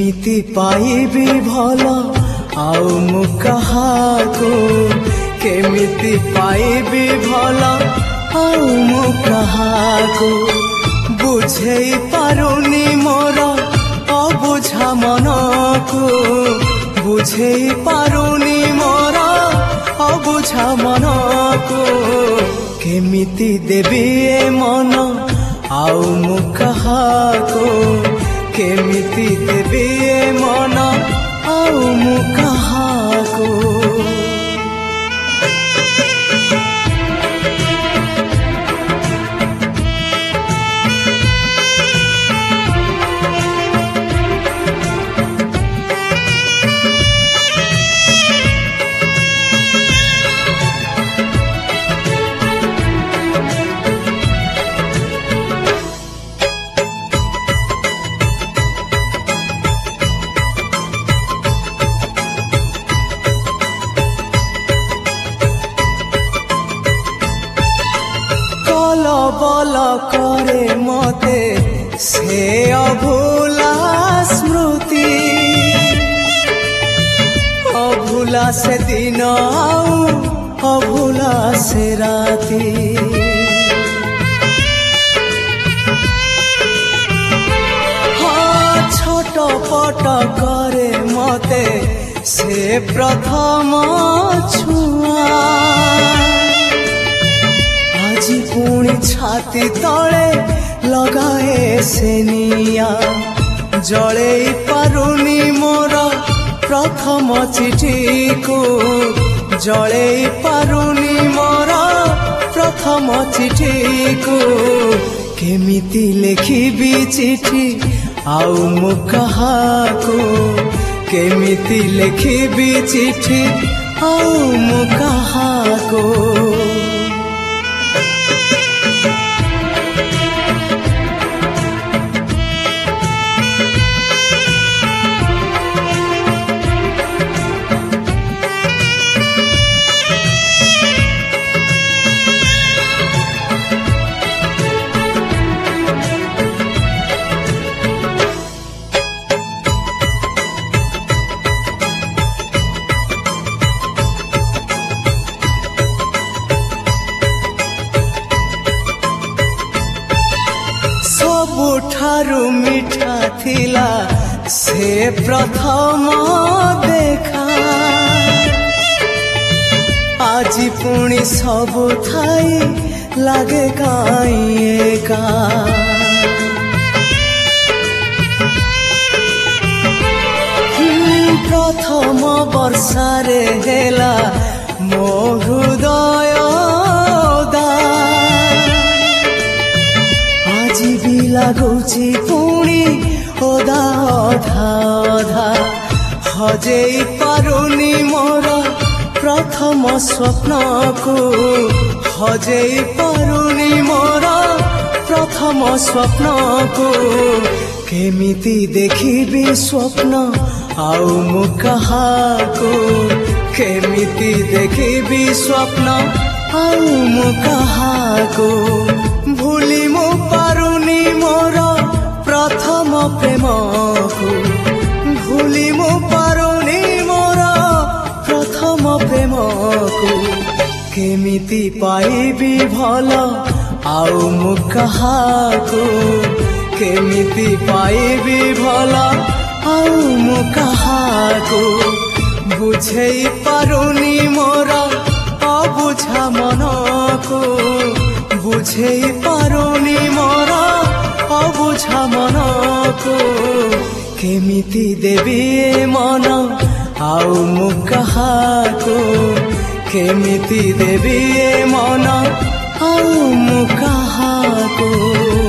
केमिति पाइबी भला आउ मु कहाको केमिति पाइबी भला आउ मु कहाको बुझेई पारुनी मोर अबुझा मनको बुझेई पारुनी मोर अबुझा मनको केमिति देबी ए मन आउ मु कहाको केमिति देबी ए मन आउ मु कहाको बल करे मते से अभूला स्मृति अभूला से दिन आउ अभूला से राती हाँ छोट पट करे मते से प्रथम छुआ पुणी छाती तले लगाए से निया जले पारुनी मोर प्रथम चिठी को जले पारुनी मोर प्रथम चिठी को केमिति लिखिबी चिठी आउ मु कहाको केमिति लिखिबी चिठी आउ मु कहाको सबुठारु मीठा थिला से प्रथम देखा आज पुणी सबु थाई लागे काई एका प्रथम वर्षारे हेला मो हृदय लगुची पुणी ओदा अधा अधा हजेई पारुनी मोर प्रथम स्वप्न को हजेई पारुनी मोर प्रथम स्वप्न को केमिति देखिबी स्वप्न आउ मु कहाको केमिति देखिबी स्वप्न आउ मु कहाको भूली मु पारुनी मोर प्रथम प्रेम को भूली मु पारुनी मोर प्रथम प्रेम को केमिति पाइबी भला आउ मु कहाको केमिति पाइबी भला आउ मु कहाको बुझेई पारुनी मोर अबुझा मनको बुझेई पारुनी मोर अबुझा मनको केमिति देबी ए मन आउ मु कहाको केमिति देबी ए मन आउ मु कहाको।